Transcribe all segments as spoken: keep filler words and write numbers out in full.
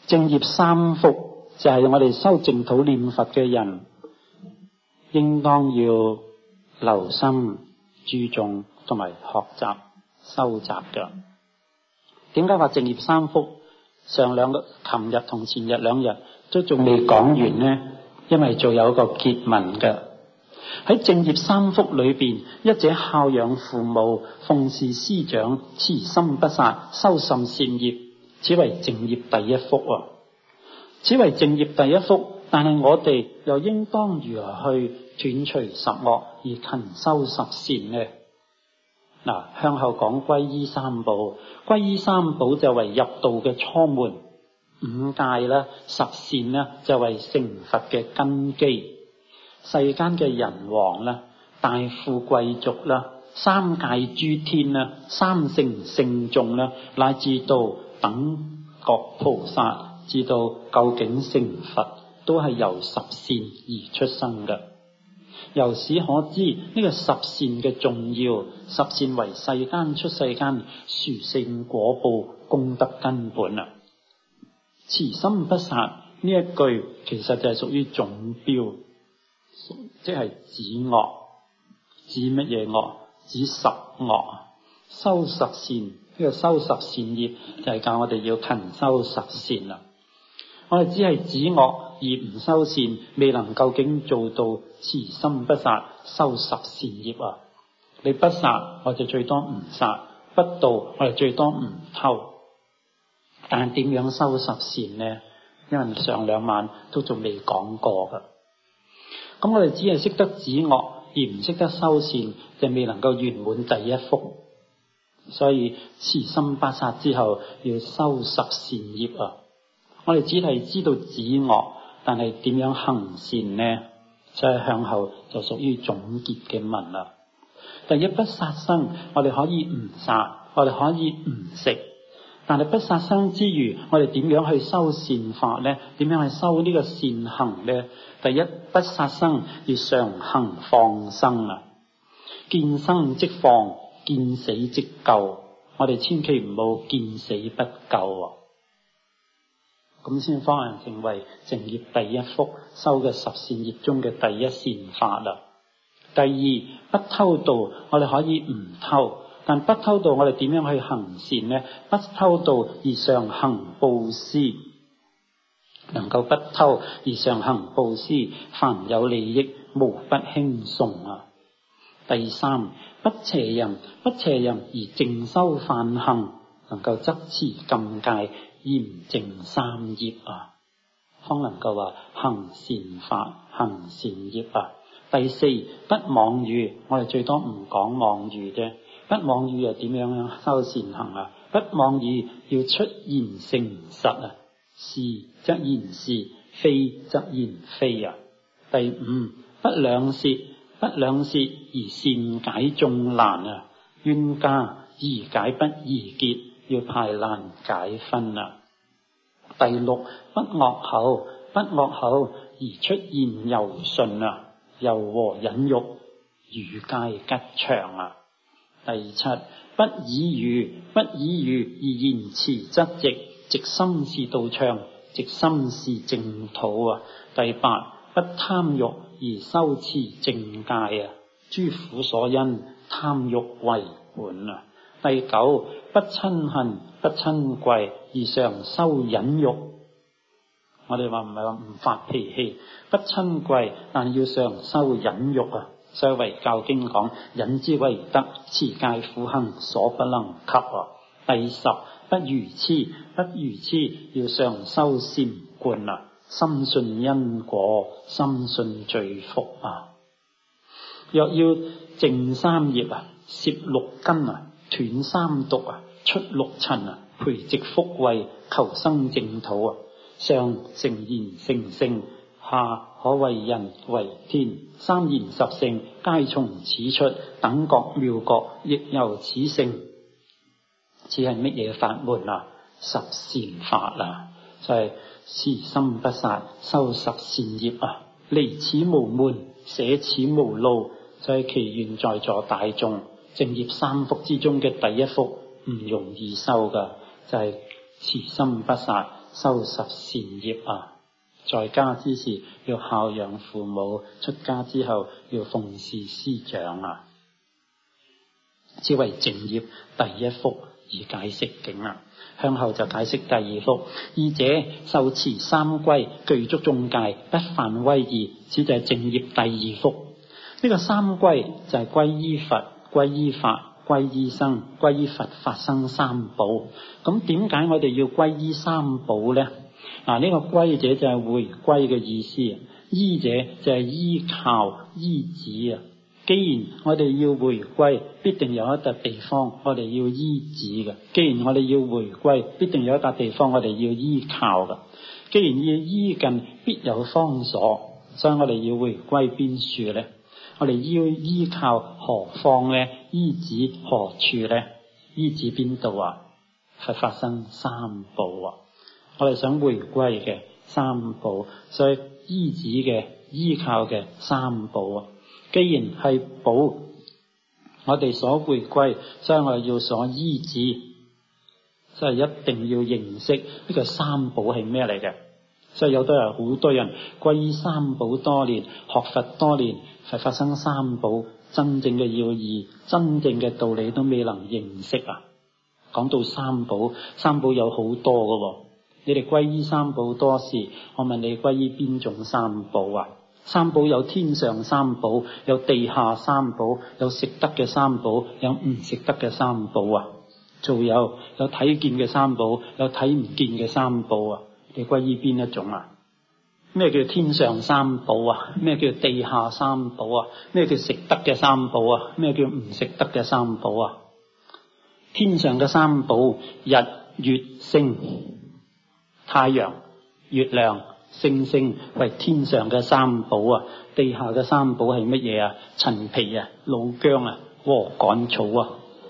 正業三福就係我哋修淨土念佛嘅人應當要留心注重同埋學習收集嘅。點解話正業三福？上兩個琴日同前日兩日都仲未講完呢？因為仲有一個結文嘅。喺正業三福裏邊，一者孝養父母，奉事師長，慈心不殺，修甚善業，此為正業第一福啊！此為正業第一福，但係我哋又應當如何去斷除十惡而勤修十善呢？嗱，向後講皈依三寶，皈依三寶就為入道嘅初門，五戒啦、十善啦就為成佛嘅根基。世間嘅人王啦、大富貴族啦、三界諸天啦、三乘聖眾啦，乃至到等覺菩薩，至到究竟成佛，都係由十善而出生嘅。由此可知呢、這個十善嘅重要，十善為世間出世間殊勝果報功德根本啊！慈心不殺呢一句其實就係屬於總標，即係止惡。止乜嘢惡？止十惡。修十善，呢、這個修十善業就係教我哋要勤修十善啦。我哋只係止惡而唔修善，未能究竟做到慈心不殺，修十善業啊！你不殺，我就最多唔殺；不盜，我哋最多唔偷。但係點樣修十善呢？因為上兩晚都仲未講過噶。咁我哋只係識得止惡而唔識得修善，就未能夠圓滿第一福。所以慈心不殺之後，要修十善業啊！我哋只係知道止惡，但係點樣行善呢？所以向後就屬於總結嘅文啦。第一，不殺生，我哋可以唔殺，我哋可以唔食，但係不殺生之餘，我哋點樣去修善法呢？點樣去修呢個善行呢？第一，不殺生，要常行放生啊！見生即放，見死即救，我哋千祈唔好見死不救啊！咁先方能成為正業第一福，修嘅十善業中嘅第一善法啦。第二，不偷盜，我哋可以唔偷，但不偷盜我哋點樣去行善呢？不偷盜而常行布施，能夠不偷而常行布施，凡有利益無不輕送啊。第三，不邪淫，不邪淫而淨修梵行，能夠執持禁戒，嚴淨三業啊，方能夠話行善法、行善業啊。第四，不妄語，我哋最多唔講妄語啫。不妄語又點樣修善行啊？不妄語要出言誠實啊，是則言是，非則言非啊。第五，不兩舌，不兩舌而善解眾難啊，冤家宜解不宜結，要排難解紛啊。第六，不惡口，不惡口而出言柔順啊，柔和忍辱，語皆吉祥啊。第七，不以愚，不以愚而言辭則直，直心是道場，直心是淨土啊。第八，不貪欲而修持正戒啊，諸苦所因，貪欲為本啊。第九，不親恨，不親貴而常修忍辱。我哋話唔係話唔發脾氣，不親貴，但要常修忍辱啊。所以為教經講，忍之為德，持戒苦行所不能及啊。第十，不愚癡，不愚癡要常修禪觀啊，深信因果，深信罪福啊。若要淨三業啊，攝六根啊，斷三毒啊，出六塵啊，培植福慧，求生淨土啊，上成賢成聖，下可為人為天，三賢十聖皆從此出，等覺妙覺亦由此成。此係乜嘢法門啊？十善法啊，就係、是、慈心不殺，修十善業啊，離此無門，捨此無路。就係祈願在座大眾正業三福之中嘅第一福唔容易修噶，就係、是、慈心不殺， 修十善業啊。在家之時要孝養父母，出家之後要奉事師長啊。此為淨業第一幅而解釋經啊。向後就解釋第二幅。二者受持三歸，具足眾戒，不犯威儀。此就係淨業第二幅。呢、這個三歸就係歸依佛、歸依法、歸依僧、歸依佛法僧三寶。咁點解我哋要歸依三寶呢？嗱，呢個歸者就係回歸嘅意思，依者就係依靠依止啊。既然我哋要回歸，必定有一笪地方我哋要依止嘅；既然我哋要回歸，必定有一笪地方我哋要依靠嘅。既然要依近，必有方所，所以我哋要回歸邊處呢？我哋要依靠何方呢？依止何處呢？依止邊度啊？佛法僧三寶啊！我哋想回歸嘅三寶，所以依止嘅依靠嘅三寶啊。既然係寶，我哋所回歸，所以我哋要所依止，所以一定要認識呢個三寶係咩嚟嘅。所以有多人好多人歸依三寶多年，學佛多年，佛法僧三寶真正嘅要義、真正嘅道理都未能認識啊！講到三寶，三寶有好多㗎，你哋歸依三寶多時，我問你歸依邊種三寶啊？三寶有天上三寶，有地下三寶，有食得嘅三寶，有唔食得嘅三寶啊！仲有有睇見嘅三寶，有睇唔見嘅三寶啊！你歸依邊一種啊？咩叫天上三寶啊？咩叫地下三寶啊？咩叫食得嘅三寶啊？咩叫唔食得嘅三寶啊？天上嘅三寶，日月星、太陽、月亮、星星為天上嘅三寶啊。地下嘅三寶係乜嘢啊？陳皮啊、老薑啊、禾稈草啊。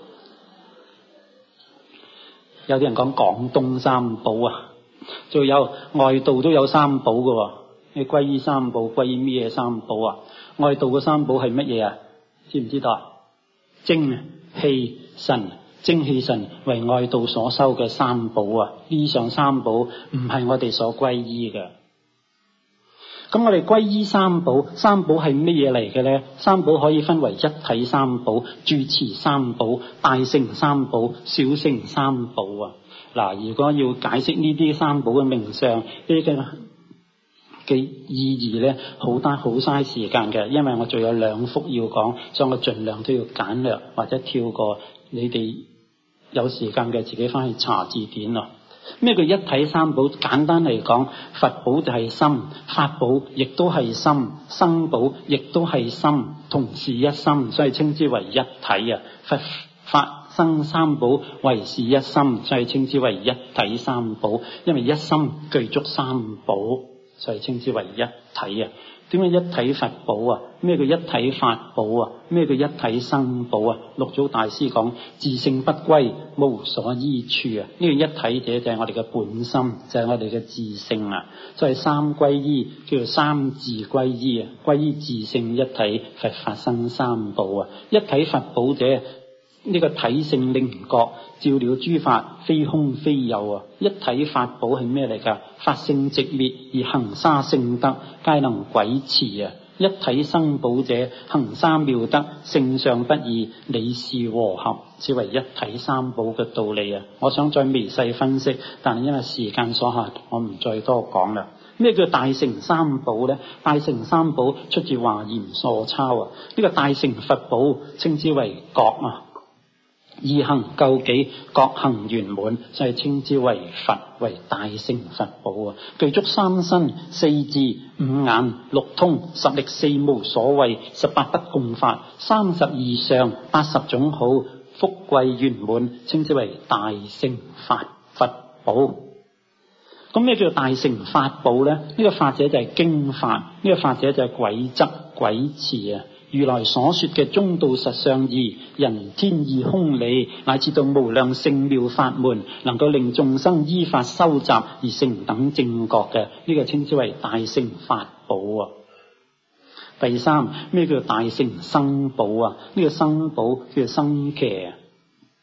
有啲人講廣東三寶啊，仲有外道都有三寶嘅。你歸依三寶，歸依咩三寶啊？外道嘅三寶係乜嘢啊？知唔知道啊？精氣神。精氣神為外道所修嘅三寶啊，以上三寶唔係我哋所歸依嘅。咁我哋歸依三寶，三寶係乜嘢嚟嘅呢？三寶可以分為一體三寶、住持三寶、大乘三寶、小乘三寶啊。嗱，如果要解釋呢啲三寶嘅名相，呢個嘅意義呢，好單好嘥時間嘅，因為我仲有兩幅要講，所以我盡量都要簡略或者跳過。你哋有時間嘅自己翻去查字典咯。咩叫一體三寶？簡單嚟講，佛寶就係心，法寶亦都係心，僧寶亦都係心，同是一心，所以稱之為一體啊。佛法僧三寶為是一心，所以稱之為一體三寶。因為一心具足三寶，所以稱之為一體啊。點解一體佛寶啊？咩叫一體法寶啊？咩叫一體僧寶啊？六祖大師講自性不歸，無所依處啊！呢個一體者就係我哋嘅本心，就係、是、我哋嘅自性啊！所以三歸依叫做三自歸依啊！歸依自性一體，佛法僧三寶啊！一體佛寶者，呢個體性靈覺，照了諸法，非空非有啊！一體法寶係咩嚟噶？法性寂滅而行沙聖德，皆能軌持啊！一體僧寶者，行沙妙德，性相不異，理事和合，此為一體三寶嘅道理啊！我想再微細分析，但係因為時間所限，我唔再多講啦。咩叫大乘三寶呢？大乘三寶出自華嚴疏鈔啊！呢、這個大乘佛寶稱之為覺啊。意行究竟，覺行圓滿，所以稱之為佛，為大乘佛寶啊！具足三身、四智、五眼、六通、十力、四無所謂、十八不共法、三十二相、八十種好，福貴圓滿，稱之為大乘法佛寶。咁咩叫大乘法寶呢？呢、這個法者就係經法，呢、這個法者就係軌則軌持啊！如來所說嘅中道實相義、人天意空理，乃至到無量聖妙法門，能夠令眾生依法修習而成等正覺嘅，呢、這個稱之為大乘法寶啊。第三，咩叫大乘僧寶啊？呢、這個僧寶叫做僧伽啊。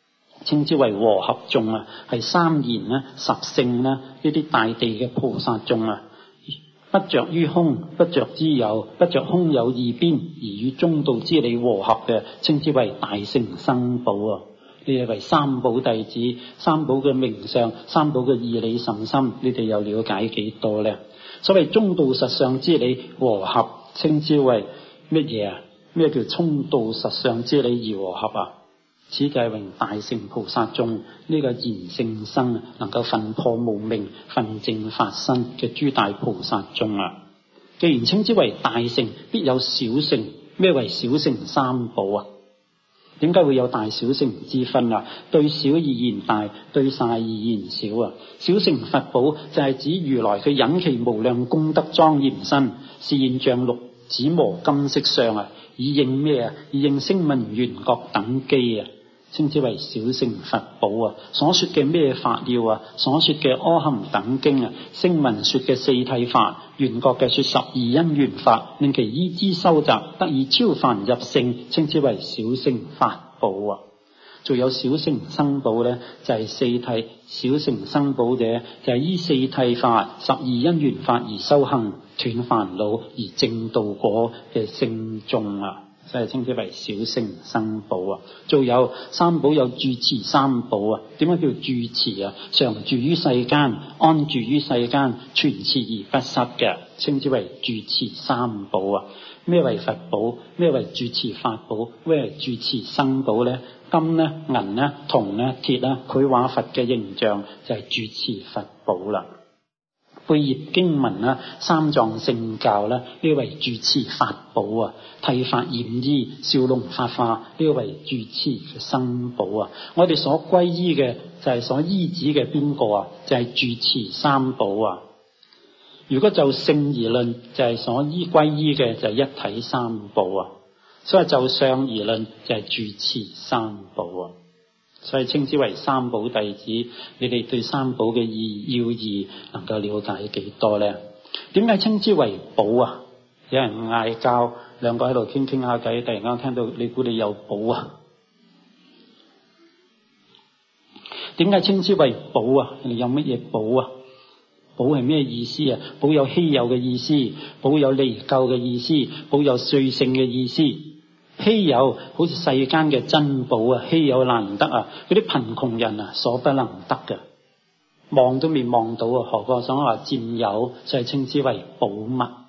稱之為和合眾啊，係三賢啦、十聖啦呢啲大地嘅菩薩眾啊，不着於空，不着之有，不着空有二邊，而與中道之理和合嘅，稱之為大乘生寶啊。你哋為三寶弟子，三寶嘅名相，三寶嘅義理甚深，你哋又了解幾多呢？所謂中道實相之理和合，稱之為乜嘢啊？咩叫中道實相之理而和合啊？此就係榮大乘菩薩眾呢個賢聖生能夠分破無明、分證法身嘅諸大菩薩眾啊。既然稱之為大乘，必有小乘。咩為小乘三寶啊？點解會有大小乘之分啊？對小而言大，對大而言小啊。小乘佛寶就係指如來佢引其無量功德莊嚴身，示現像六指磨金色相啊，以應咩啊？以應聲聞緣覺等機啊，稱之為小乘佛寶啊。所說嘅咩法要啊？所說嘅阿含等經啊，聲聞說嘅四諦法，緣覺嘅說十二因緣法，令其依之修習，得以超凡入聖，稱之為小乘法寶啊。仲有小乘生寶呢，就係、是、四諦小乘生寶者，就係、是、依四諦法、十二因緣法而修行，斷煩惱而證道果嘅聖眾啊，所以稱之為小乘生寶啊。仲有三寶有住持三寶啊。點解叫住持啊？常住於世間，安住於世間，全持而不失嘅，稱之為住持三寶啊。咩為佛寶？咩為住持法寶？咩為住持生寶呢？金呢、銀呢、銅呢、鐵呢，繪畫佛嘅形象就係住持佛寶啦。背業經文啦、三藏聖教啦，呢為住持法寶啊。剃髮染衣、笑容法化，呢為住持嘅生寶啊。我哋所歸依嘅就係所依止嘅邊個啊？就係、是、住持三寶啊。如果就性而論，就係、是、所依歸依嘅就係一體三寶啊。所以就相而論，就係、是、住持三寶啊。所以稱之為三寶弟子。你哋對三寶嘅意要義能夠了解幾多呢？點解稱之為寶啊？有人嗌交，兩個喺度傾傾下偈，突然間聽到你估你有寶啊？點解稱之為寶啊？你有乜嘢寶啊？寶係咩意思啊？寶有稀有嘅意思，寶有離垢嘅意思，寶有瑞性嘅意思。稀有好似世間嘅珍寶啊，稀有難得啊，嗰啲貧窮人啊所不能得嘅，望都未望到啊，何況想話佔有，就係稱之為寶物。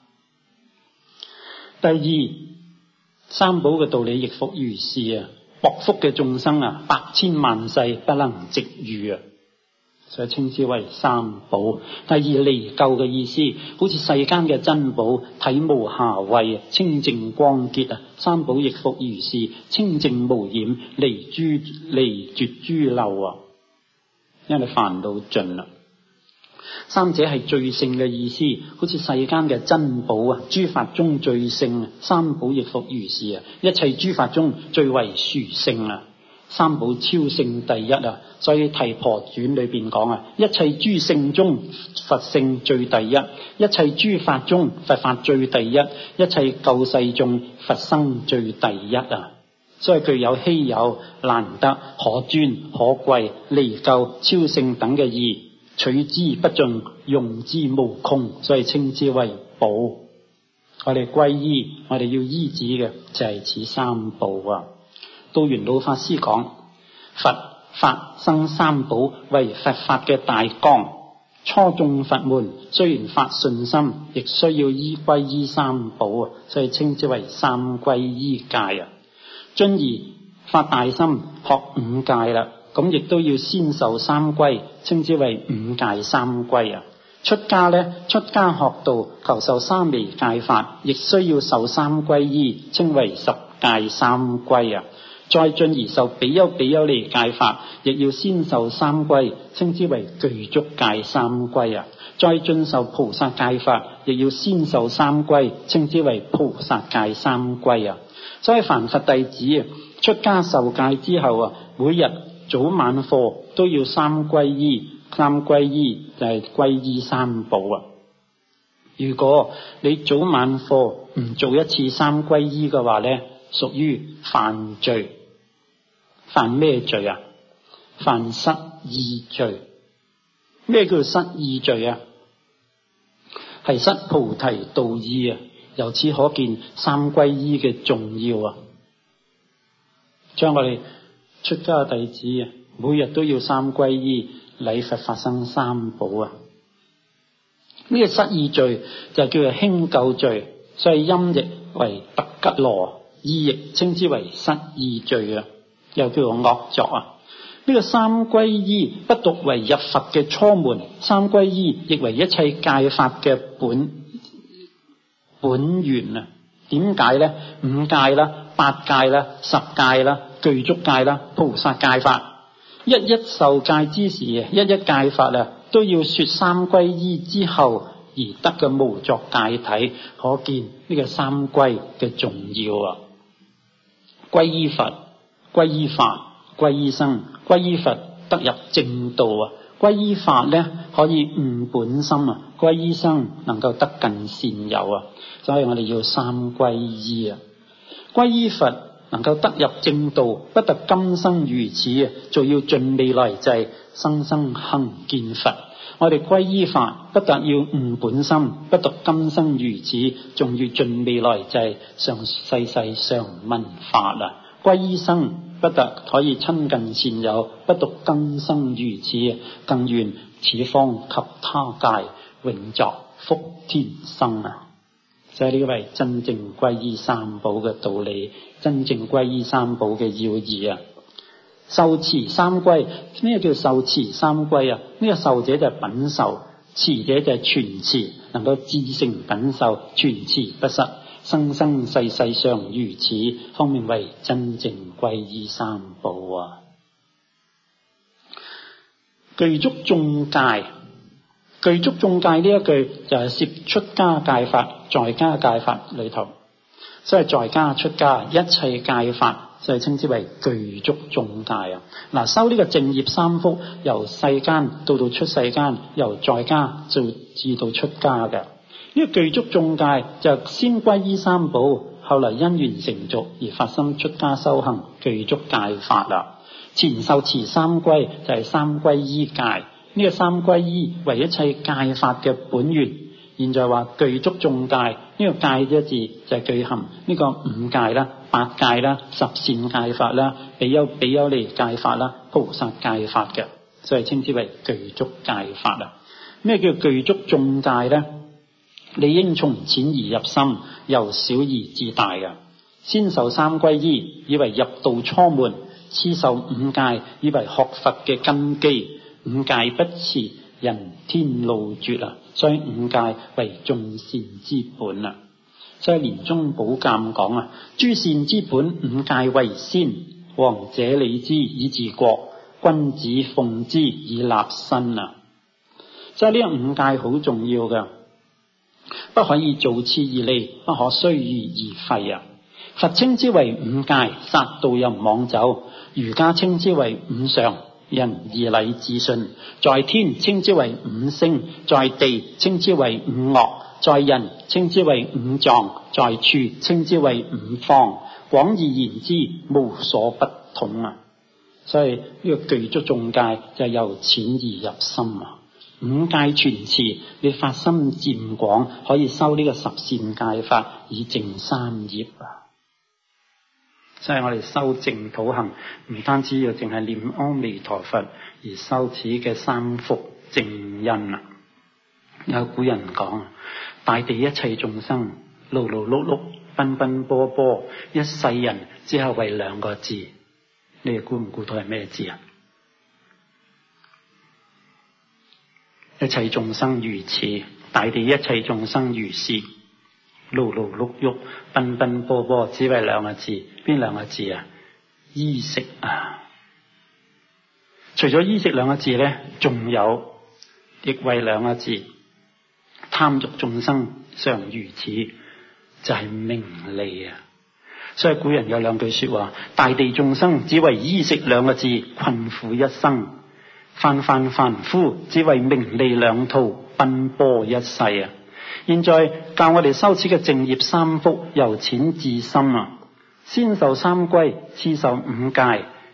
第二，三寶嘅道理亦復如是啊，薄福嘅眾生啊，百千萬世不能值遇啊，所以稱之為三寶。第二，離垢嘅意思，好似世間嘅珍寶，體無瑕穢啊，清淨光潔啊，三寶亦復如是，清淨無染，離諸離絕諸漏啊，因為煩惱盡啦。三者係最勝嘅意思，好似世間嘅珍寶啊，諸法中最勝啊，三寶亦復如是啊，一切諸法中最為殊勝啊。三寶超勝第一啊，所以提婆傳裏邊講啊，一切諸聖中佛聖最第一，一切諸法中佛法最第一，一切救世中佛生最第一啊。所以具有稀有、難得、可尊、可貴、離垢、超勝等嘅義，取之不盡，用之無窮，所以稱之為寶。我哋歸依，我哋要依止嘅就係此三寶啊。道元老法師講，佛法僧三寶為佛法嘅大綱，初眾佛門雖然發信心，亦需要依歸依三寶啊，所以稱之為三歸依戒啊。進而發大心學五戒啦，咁亦都要先受三歸，稱之為五戒三歸啊。出家咧，出家學道求受三昧戒法，亦需要受三歸依，稱為十戒三歸啊。再進而受比丘比丘尼戒法，亦要先受三歸，稱之為具足戒三歸啊。再進受菩薩戒法，亦要先受三歸，稱之為菩薩戒三歸啊。所以凡佛弟子啊，出家受戒之後啊，每日早晚課都要三歸依，三歸依就係歸依三寶啊。如果你早晚課唔做一次三歸依嘅話咧，屬於犯罪。犯咩罪啊？ 犯失意罪。咩叫失意罪啊？係失菩提道義啊！由此可見三皈依嘅重要啊！將我哋出家弟子啊，每日都要三皈依，禮佛發生三寶啊！呢、這個失意罪就叫做輕垢罪，所以音譯為特吉羅，意譯稱之為失意罪啊，又叫做惡作啊！呢、這個三皈依不獨為入佛嘅初門，三皈依亦為一切戒法嘅本本源啊！點解呢？五戒啦、八戒啦、十戒啦、具足戒啦、菩薩戒法，一一受戒之時，一一戒法啊，都要說三皈依之後而得嘅無作戒體，可見呢個三皈嘅重要啊！皈依佛、皈依法、皈依僧，皈依佛得入正道啊！皈依法咧可以悟本心啊，皈依僧能夠得近善友啊，所以我哋要三皈依啊！皈依佛能夠得入正道，不得今生如此啊，仲要盡未來際生生行見佛。我哋皈依法不但要悟本心，不得今生如此，仲要盡未來際上世世常聞法啊！皈依僧不得可以親近善友，不獨今生如此，更願此方及他界永作福田生啊！所以呢個係真正皈依三寶嘅道理，真正皈依三寶嘅要義啊！受持三皈，咩叫受持三皈啊？呢、這個受者就係品受，持者就係傳持，能夠自成品受，傳持不失，生生世世常如此，方面為真正皈依三寶啊！具足眾戒，具足眾戒呢一句就係涉出家戒法、在家戒法裏頭，所以在家出家一切戒法，所以稱之為具足眾戒啊！嗱，修呢個淨業三福，由世間到到出世間，由在家就至到出家嘅。呢個具足眾戒就先皈依三寶，後來因緣成熟而發心出家修行具足戒法啦。前受持三皈就係三皈依戒，呢、這個三皈依為一切戒法嘅本源。現在話具足眾戒，呢、這個戒一字就係具含呢個五戒啦、八戒啦、十善戒法啦、比丘比丘尼戒法啦、菩薩戒法嘅，所以稱之為具足戒法啦。咩叫具足眾戒呢？你應從淺而入深，由小而至大嘅。先受三皈依，以為入道初門；次受五戒，以為學佛嘅根基。五戒不持，人天路絕啊！所以五戒為眾善之本啊！所以蓮宗寶鑑講啊，諸善之本，五戒為先。王者理之以治國，君子奉之以立身啊！所以呢個五戒好重要噶。不可以造次而利，不可須臾而廢啊！佛稱之為五戒，殺盜淫妄酒；儒家稱之為五常，仁義禮智信；在天稱之為五星，在地稱之為五岳，在人稱之為五臟，在處稱之為五方。廣義言之，無所不統啊！所以呢個具足眾戒就由淺而入深啊！五戒全持，你發心漸廣，可以修呢個十善戒法，以淨三業啊！所以我哋修淨土行，唔單止要淨係念阿彌陀佛，而修此嘅三福正因啊！有古人講，大地一切眾生勞勞碌碌、奔奔波波，一世人只係為兩個字，你哋估唔估到係咩字啊？一切眾生如此，大地一切眾生如是，勞勞碌碌、奔奔波波，只為兩個字，邊兩個字啊？衣食啊！除咗衣食兩個字咧，仲有亦為兩個字，貪欲眾生常如此，就係、是、名利啊！所以古人有兩句說話：大地眾生只為衣食兩個字，困苦一生。泛泛凡夫只為名利兩途，奔波一世啊！現在教我哋修持嘅淨業三福，由淺至深啊！先受三皈，次受五戒，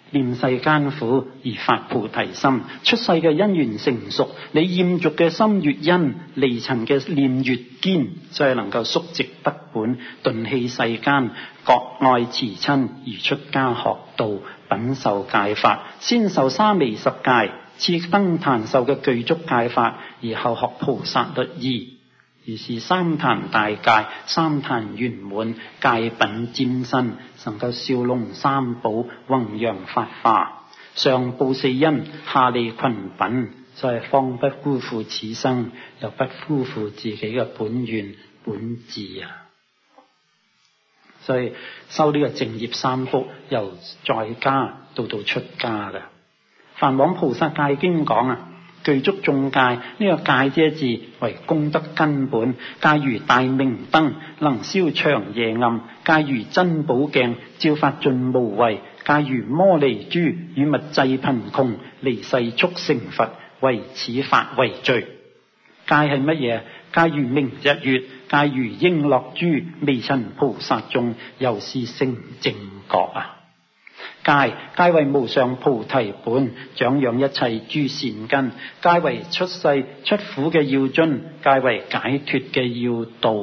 念世間苦而發菩提心，出世嘅因緣成熟，你厭dục嘅心越因，離塵嘅念越堅，所以能夠肅直得本，頓棄世間，割愛慈親而出家學道，品受戒法，先受沙彌十戒，次登壇受嘅具足戒法，而後學菩薩律儀，於是三壇大戒，三壇圓滿，戒品沾身，能夠紹隆三寶，弘揚法化，上報四恩，下利群品，所以方不辜負此生，又不辜負自己嘅本願本志啊！所以修呢個淨業三福，由在家到到出家嘅。梵網菩薩戒經講啊，具足眾戒，呢、這個戒這字為功德根本，戒如大明燈，能燒長夜暗；戒如珍寶鏡，照發盡無畏；戒如摩尼珠，與物濟貧窮，離世速成佛，為此法為最。戒係乜嘢？戒如明日月，戒如瓔珞珠，微塵菩薩眾，由是成正覺啊！戒戒為無上菩提本，長養一切諸善根；戒為出世出苦嘅要津，戒為解脱嘅要道。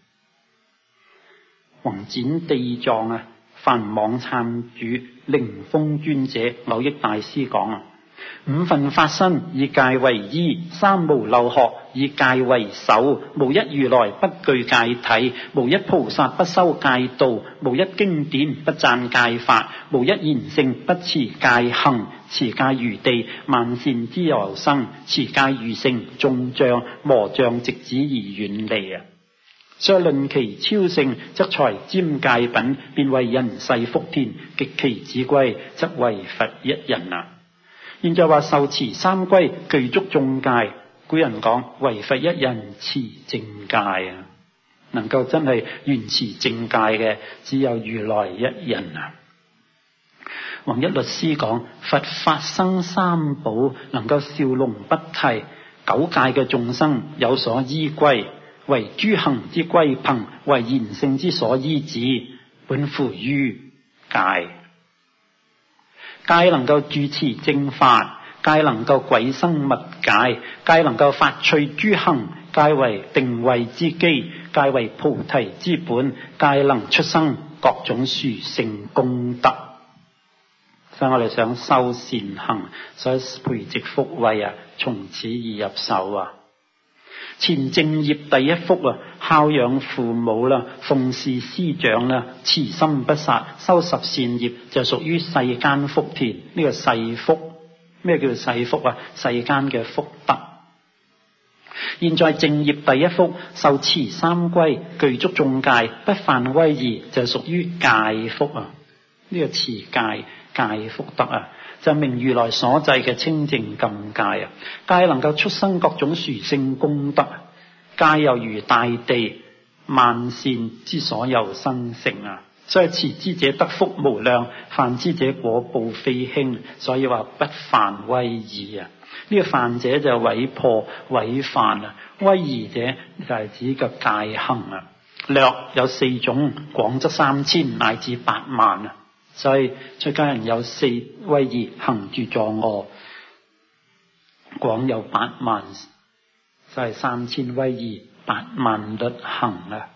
弘展地藏啊，梵網懺主靈峰尊者蕅益大師講啊，五分法身以戒為衣，三無漏學以戒為首，無一如來不具戒體，無一菩薩不修戒道，無一經典不讚戒法，無一賢聖不持戒行。持戒如地，萬善之由生；持戒如城，眾障魔障直指而遠離啊！所以論其超勝，則才沾戒品，便為人世福田；極其子貴，則為佛一人啊！現在話受持三歸，具足眾戒。古人講唯佛一人持正戒啊，能夠真係完持正戒嘅，只有如來一人啊。弘一律師講佛法生三寶，能夠紹隆不替，九界嘅眾生有所依歸，為諸行之歸憑，為賢聖之所依止，本乎於戒。戒能夠住持正法，戒能夠鬼生物解，戒能夠發趣諸行，戒為定慧之基，戒為菩提之本，戒能出生各種殊勝功德。所以我哋想修善行，所以培植福慧啊，從此而入手啊。前正業第一福啊，孝養父母啦，奉事師長啦，慈心不殺，修十善業就屬於世間福田。呢個世福，咩叫做世福啊？世間嘅福德。現在正業第一福，受持三歸，具足眾戒，不犯威儀，就屬於戒福啊。呢、這個持戒戒福德啊，就明如來所制嘅清淨禁戒啊。戒能夠出生各種殊勝功德，戒又如大地，萬善之所由生成啊。所以持之者得福無量，犯之者果報非輕。所以話不犯威儀啊。呢、這個犯者就毀破毀犯啊，威儀者就係指個戒行啊。略有四種，廣則三千乃至八萬啊。所以出家人有四威儀，行住坐臥，廣有八萬，就係三千威儀，八萬律行啊。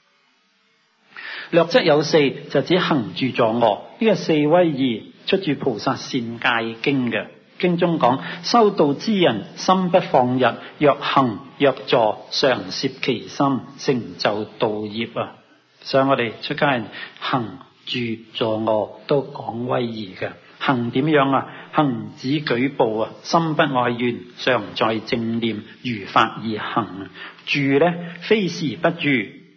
略則有四，就指行住坐臥。呢、這個四威儀出自《菩薩善戒經》嘅經中講：修道之人心不放逸，若行若坐，常攝其心，成就道業啊。所以我哋出家人行住坐臥都講威儀嘅。行點樣啊？行指舉步啊，心不外緣，常在正念，如法而行啊。住呢，非時不住，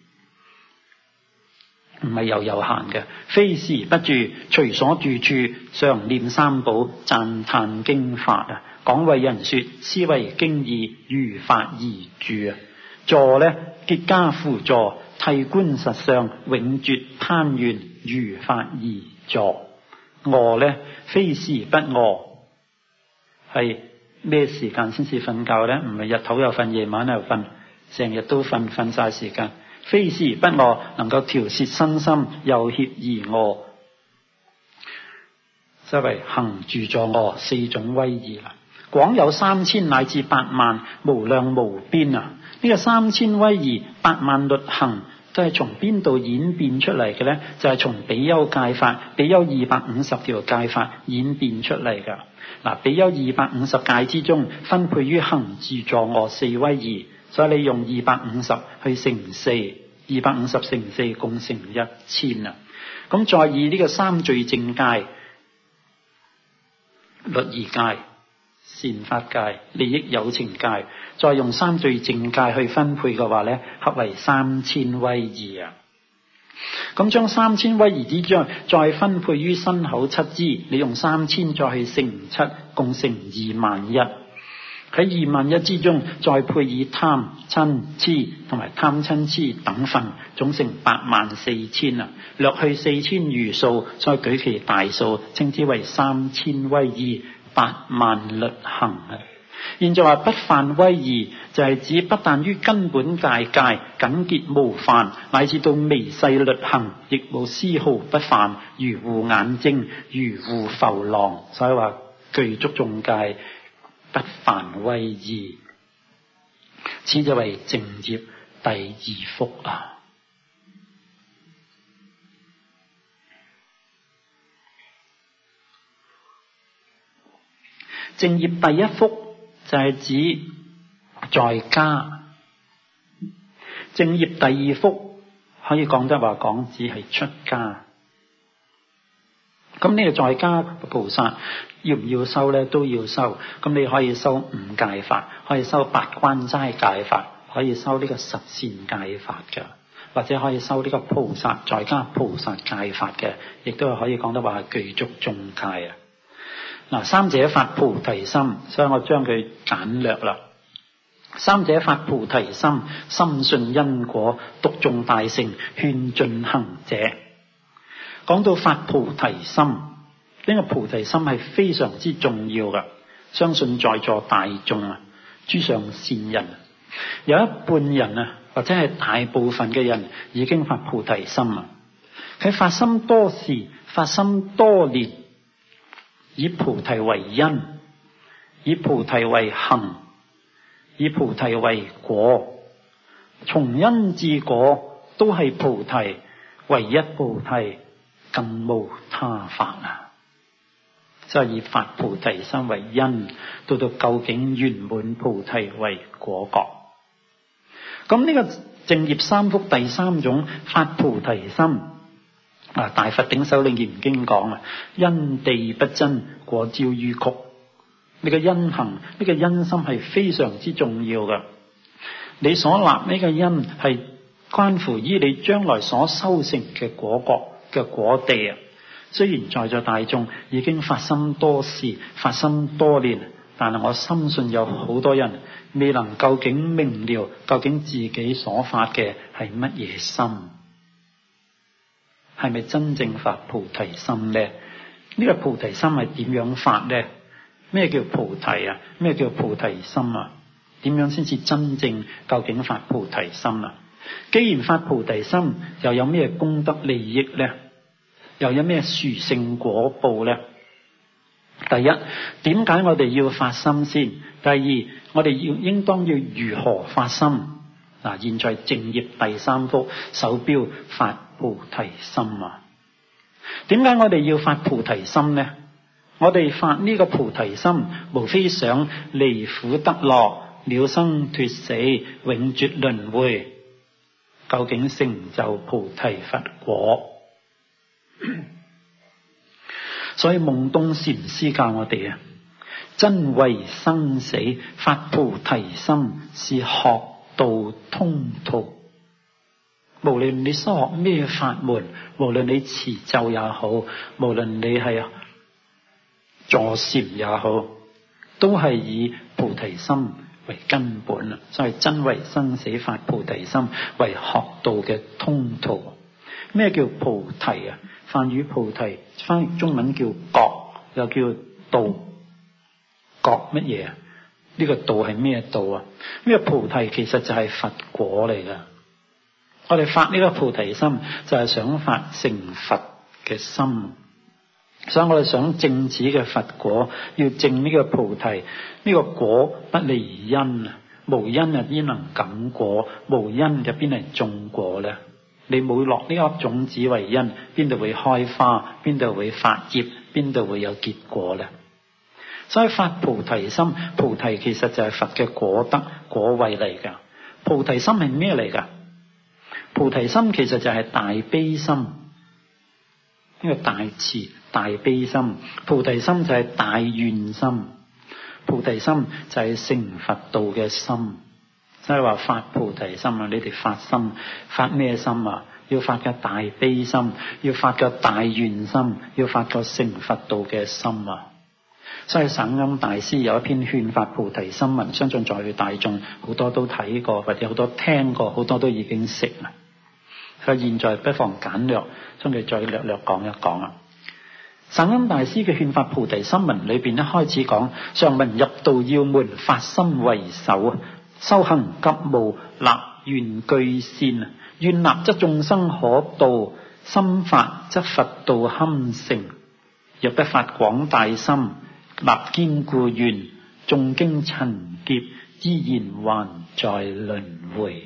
唔係悠悠閒嘅，非時不住，隨所住處，常念三寶，讚歎經法啊。講為人說，斯為經義，如法而住啊。坐呢，結跏趺坐，諦觀實相，永絕攀緣，如法而坐。餓呢，非時不餓，係咩時間先至瞓覺呢？唔係日頭又瞓，夜晚又瞓，成日都瞓，瞓晒時間。非時不餓，能夠調攝身心，又歇而餓。 即係為行住坐臥四種威儀啦。廣有三千乃至八萬，無量無邊啊！呢、這個三千威儀、八萬律行，都係從邊度演變出嚟嘅呢？就係、是、從比丘戒法，比丘二百五十條戒法演變出嚟噶。嗱，比丘二百五十戒之中，分配於行住坐臥四威儀，所以你用二百五十去乘四，二百五十乘四共乘一千啊！咁再以呢個三聚正戒、律儀戒、善法戒、利益有情戒，再用三聚正戒去分配嘅話呢，合為三千威儀啊！咁將三千威儀之中再分配於身口七支，你用三千再去乘七，共乘二萬一。喺二萬一之中，再配以貪、嗔、痴同埋貪嗔痴等分，總成八萬四千啊！略去四千餘數，再舉其大數，稱之為三千威儀、八萬律行啊！現在話不犯威儀，就係、是、指不但於根本戒戒緊結無犯，乃至到微細律行，亦無絲毫不犯，如護眼睛，如護浮囊。所以話具足眾戒，不犯威儀，此就為淨業第二福啊！淨業第一福就係指在家，淨業第二福可以講得話講指係出家。咁呢個在家菩薩要唔要修呢？都要修。咁你可以修五戒法，可以修八關齋戒法，可以修呢個十善戒法嘅，或者可以修呢個菩薩在家菩薩戒法嘅，亦都係可以講得話係具足眾戒啊！嗱，三者發菩提心，所以我將佢簡略啦。三者發菩提心，深信因果，讀誦大乘，勸進行者。講到發菩提心，呢、這個菩提心係非常之重要噶。相信在座大眾啊，諸上善人，有一半人啊，或者係大部分嘅人已經發菩提心啊。佢發心多時，發心多年。以菩提為因，以菩提為行，以菩提為果，從因至果都係菩提，唯一菩提，更無他法啊！即係以發菩提心為因，到到究竟圓滿菩提為果覺。咁呢個淨業三福第三種發菩提心。啊！大佛頂首楞嚴經講啊，因地不真，果招于曲。你個因行，呢、這個因心係非常之重要噶。你所立呢個因係關乎於你將來所修成嘅果覺嘅果地啊。雖然在座大眾已經發心多時，發心多年，但係我深信有好多人未能究竟明了究竟自己所發嘅係乜嘢心。係咪真正發菩提心呢？呢、這個菩提心係點樣發呢？咩叫菩提啊？咩叫菩提心啊？點樣先至真正究竟發菩提心啊？既然發菩提心，又有咩功德利益呢？又有咩殊勝果報呢？第一，點解我哋要發心先？第二，我哋要應當要如何發心？嗱，現在淨業第三福首標發菩提心啊！點解我哋要發菩提心呢？我哋發呢個菩提心，無非想離苦得樂，了生脫死，永絕輪迴，究竟成就菩提佛果。所以夢東禪師教我哋啊，真為生死發菩提心，是學道通途。無論你修學咩法門，無論你持咒也好，無論你係坐禪也好，都係以菩提心為根本啊！所以真為生死發菩提心，為學道嘅通途。咩叫菩提啊？梵語菩提，翻譯中文叫覺，又叫道。覺乜嘢啊？呢個道係咩道啊？呢個菩提其實就係佛果嚟噶。我哋發呢個菩提心，就係想發成佛嘅心。 所以我哋想證此嘅佛果，要證呢個菩提，呢、這個果不離因啊，無因啊邊能感果？無因就邊係種果咧？你冇落呢粒種子為因，邊度會開花？邊度會發葉？邊度會有結果咧？所以發菩提心，菩提其實就係佛嘅果德果位嚟噶。菩提心係咩嚟噶？菩提心其實就係大悲心，呢個大慈大悲心。菩提心就係大願心，菩提心就係成佛道嘅心。所以話發菩提心啊，你哋發心，發咩心啊？要發個大悲心，要發個大願心，要發個成佛道嘅心啊！所以省欽大師有一篇勸發菩提心文，相信在大眾好多都睇過，或者好多聽過，好多都已經識啦。所以現在不妨簡略將佢再略略講一講啊。省欽大師嘅勸發菩提心文裏邊一開始講：上文入道要門，發心為首啊！修行急務立願具先啊！願立則眾生可度，心發則佛道堪成。若不發廣大心，立堅固願，眾經塵劫，依然還在輪迴。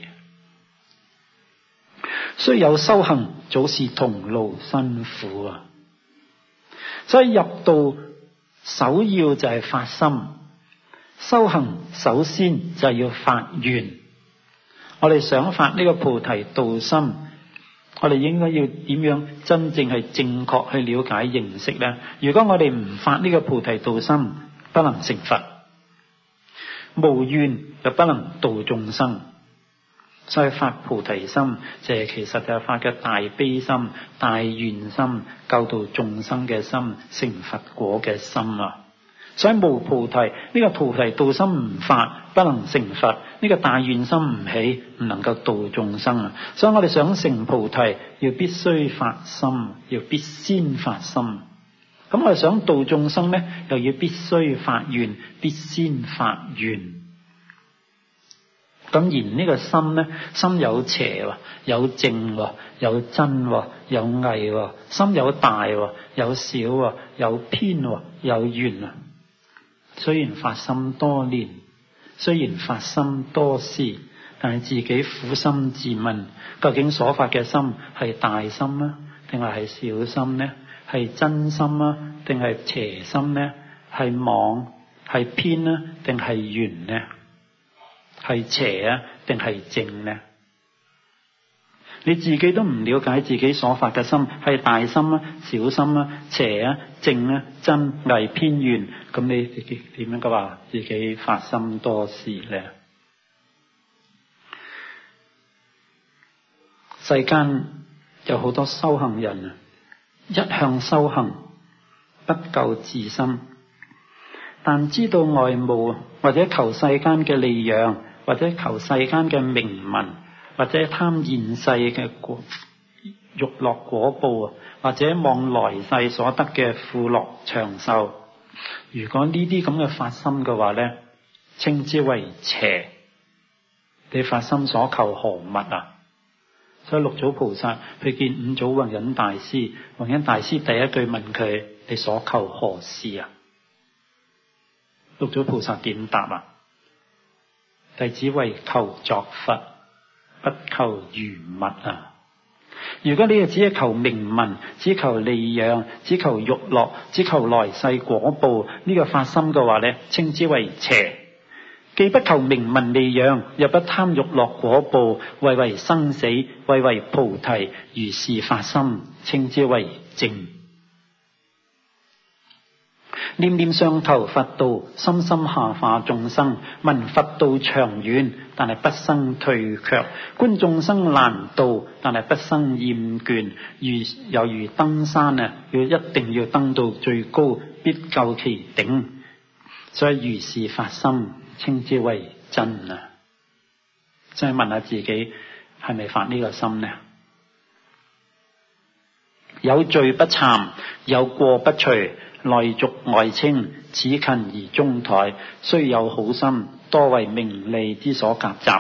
雖有修行，早是同路辛苦啊！所以入道首要就係發心，修行首先就係要發願。我哋想發呢個菩提道心，我哋應該要點樣真正係正確去了解認識呢？如果我哋唔發呢個菩提道心，不能成佛；無願又不能度眾生。所以發菩提心，就係其實就係發嘅大悲心、大願心、救度眾生嘅心、成佛果嘅心啊！所以無菩提，呢、這個菩提道心唔發，不能成佛；呢、這個大願心唔起，唔能夠度眾生啊！所以我哋想成菩提，要必須發心，要必先發心。咁我哋想度眾生呢，又要必須發願，必先發願。咁然呢個心呢，心有邪，有正，有真，有偽，心有大，有小，有偏，有圓啊！雖然發心多年，雖然發心多時，但係自己苦心自問，究竟所發嘅心係大心啊，定係係小心呢？係真心啊，定係邪心呢？係妄，係偏啊，定係圓呢？係邪啊，定係正呢？你自己都唔了解自己所發嘅心係大心啊、小心啊、邪啊、正啊、真偽偏圓，咁你點樣嘅話自己發心多時呢？世間有好多修行人啊，一向修行不救自心，但知道外務或者求世間嘅利養，或者求世間嘅名聞，或者貪現世嘅果欲樂果報，或者望來世所得嘅富樂長壽。如果呢啲咁嘅發心嘅話呢，稱之為邪。你發心所求何物啊？所以六祖菩薩去見五祖弘忍大師，弘忍大師第一句問佢：你所求何事啊？六祖菩薩點答啊？弟子為求作佛，不求餘物啊！如果你係只係求名聞，只求利養，只求欲樂，只求來世果報，呢、這個發心嘅話呢，稱之為邪。既不求名聞利養，又不貪欲樂果報，為為生死，為為菩提，如是發心，稱之為正。念念上求佛道，深深下化眾生，聞佛道長遠，但係不生退卻；觀眾生難度，但係不生厭倦。如猶如登山啊，要一定要登到最高，必究其頂。所以如是發心，稱之為真啊！再問下自己，係咪發呢個心呢？有罪不懺，有過不除，內濁外清，此勤而終怠。雖有好心，多為名利之所夾雜。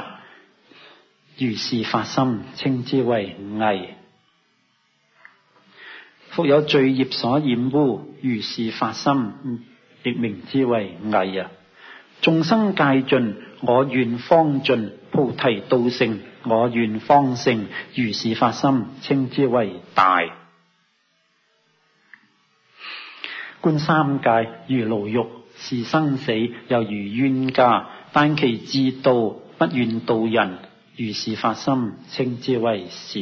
如是發心，稱之為偽。 復有罪孽所染污，如是發心，亦名之為偽啊！眾生界盡，我願方盡；菩提道成，我願方成。如是發心，稱之為大。觀三界如牢獄，是生死猶如冤家，但其自度，不願度人。如是發心，稱之為小。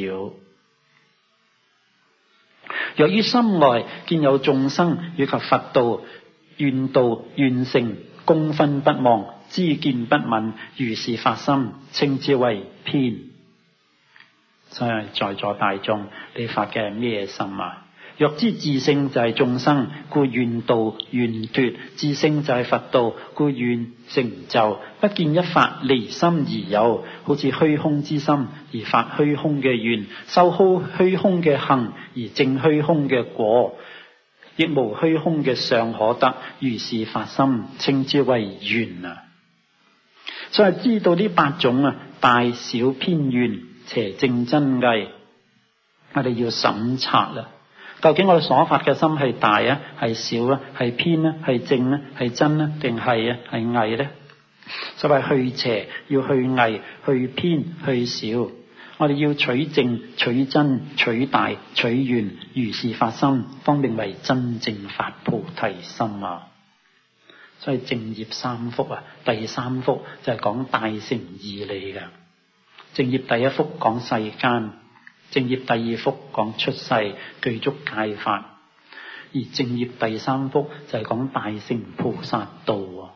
若於心外見有眾生以及佛道，願度願成，功分不忘，知見不泯。如是發心，稱之為偏。所以在座大眾，你發嘅係咩心啊？若知自性就係眾生，故願度願脫；自性就係佛道，故願成就。不見一法離心而有，好似虛空之心而發虛空嘅願，修好虛空嘅行而證虛空嘅果，亦無虛空嘅相可得。如是發心，稱之為願啊！所以知道呢八種啊，大小偏願邪正真偽，我哋要審查啦。究竟我哋所發嘅心係大啊，係小啊，係偏啊，係正啊，係真啊，定係啊係偽呢？所謂去邪要去偽，去偏去小，我哋要取正取真取大取圓，如是發心，方名為真正發菩提心啊！所以正業三福啊，第三福就係講大乘義理嘅。正業第一福講世間，正業第二福講出世具足戒法，而正業第三福就係講大乘菩薩道啊！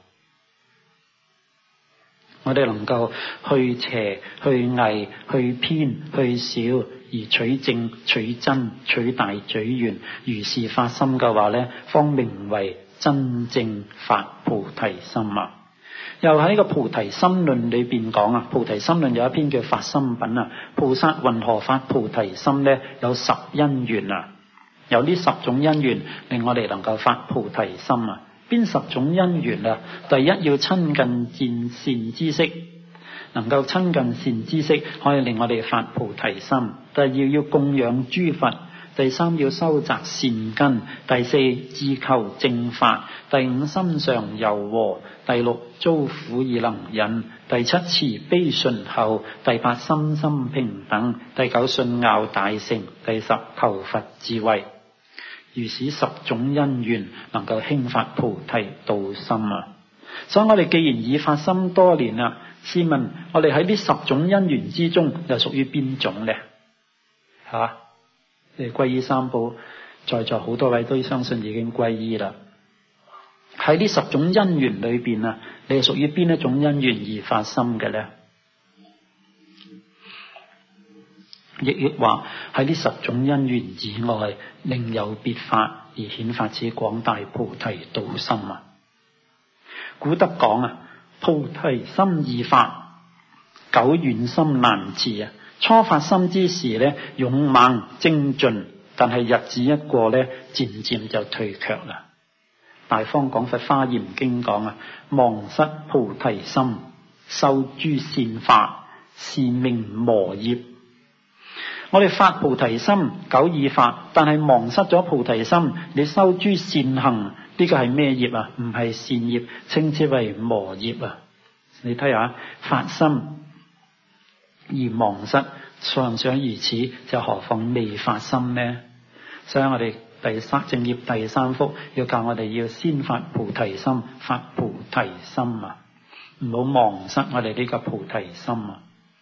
我哋能夠去邪去偽去偏去小，而取正取真取大取圓，如是發心嘅話呢，方名為真正發菩提心啊！又喺個菩提心論裏邊講啊，菩提心論有一篇叫發心品啊。菩薩云何發菩提心呢？有十因緣啊，有呢十種因緣令我哋能夠發菩提心啊。邊十種因緣啊？第一要親近善善知識，能夠親近善知識可以令我哋發菩提心。第二要供養諸佛。第三要修習善根，第四自求正法，第五心上柔和，第六遭苦而能忍，第七慈悲順厚，第八心心平等，第九信拗大乘，第十求佛智慧。如是十種因緣能夠興發菩提道心啊！所以我哋既然已發心多年啦，試問我哋喺呢十種因緣之中又屬於邊種呢？吓、啊？誒，皈依三寶，在座好多位都相信已經皈依啦。喺呢十種因緣裏邊啊，你係屬於邊一種因緣而發心嘅呢？亦亦話喺呢十種因緣以外，另有別法而顯發此廣大菩提道心啊！古德講啊，菩提心易發，久遠心難持啊！初發心之時咧，勇猛精進，但係日子一過咧，漸漸就退卻啦。大方廣佛華嚴經講啊，忘失菩提心，修諸善法，是名磨業。我哋發菩提心，久已發，但係忘失咗菩提心，你修諸善行，呢、這個係咩業啊？唔係善業，稱之為磨業啊！你睇下，發心而忘失，常想如此，就何況未發心呢？所以我哋第三正業第三福要教我哋要先發菩提心，發菩提心啊！唔好忘失我哋呢個菩提心啊！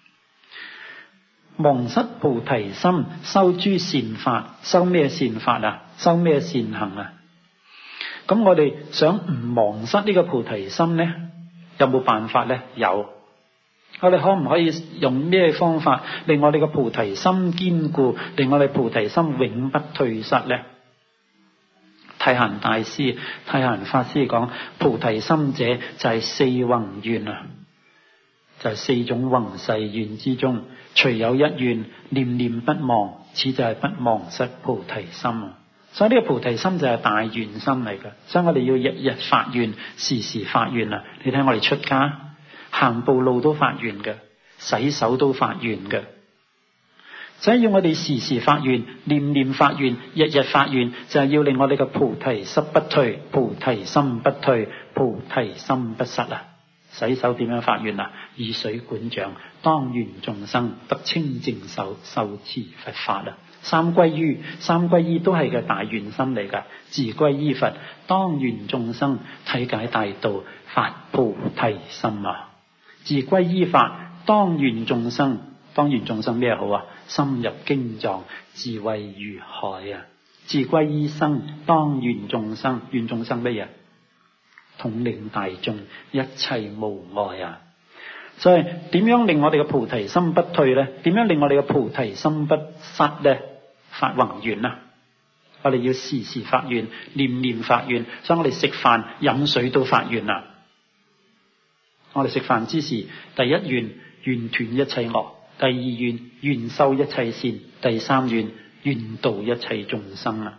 忘失菩提心，修諸善法，修咩善法啊？修咩善行啊？咁我哋想唔忘失呢個菩提心呢？有冇辦法呢？有。我哋可唔可以用咩方法令我哋嘅菩提心堅固，令我哋菩提心永不退失呢？諦閑大師、諦閑法師講，菩提心者就係四宏願啊，就係四種宏誓願之中，除有一願念念不忘，此就係不忘失菩提心啊！所以呢個菩提心就係大願心嚟嘅，所以我哋要日日發願，時時發願啊！你睇我哋出家行步路都發願嘅，洗手都發願嘅。 所以要我哋時時發願，念念發願，日日發願，就係要令我哋嘅菩提心不退，菩提心不退，菩提心不失啊！洗手點樣發願啊？以水管掌，當願眾生得清淨手，受持佛法啊！三歸於，三歸依都係嘅大願心嚟噶。自歸依佛，當願眾生體解大道，發菩提心啊！自歸依法，當願眾生，當願眾生咩好啊？深入經藏，智慧如海啊！自歸依生，當願眾生，願眾生乜嘢？統領大眾，一切無礙啊！所以點樣令我哋嘅菩提心不退呢？點樣令我哋嘅菩提心不失呢？發宏願啊！我哋要時時發願，念念發願，所以我哋食飯飲水都發願啊！我哋食飯之時，第一願願斷一切惡，第二願願修一切善，第三願願度一切眾生啊！